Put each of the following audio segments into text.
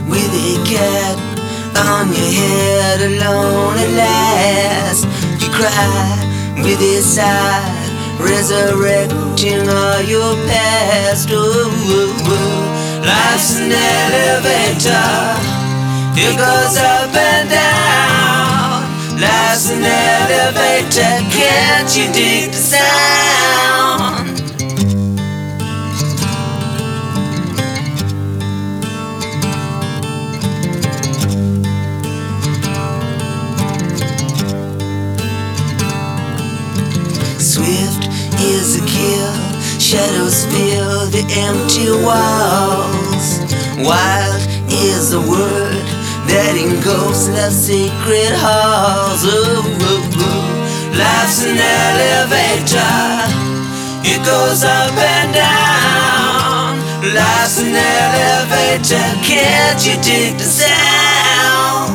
with a cat on your head alone at last. You cry with a sigh, resurrecting all your past. Life's an elevator, it goes up and down. Life's an elevator, can't you dig the sound? Swift is a kill, shadows fill the empty walls. Wild is the word that engulfs love's sacred halls. Life's an elevator, it goes up and down. Life's an elevator, can't you dig the sound?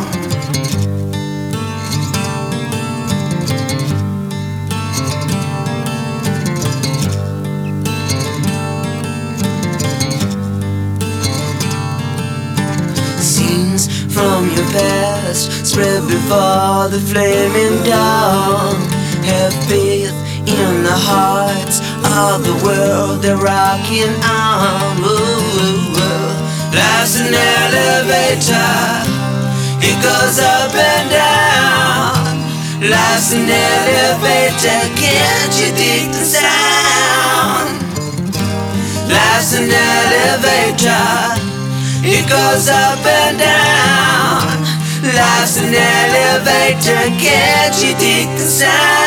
From your past, spread before the flaming dawn. Have faith in the hearts of the world they're rocking on. Life's an elevator, it goes up and down. Life's an elevator, can't you dig the sound? Life's an elevator, it goes up and down. Life's an elevator, can't you dig the sound?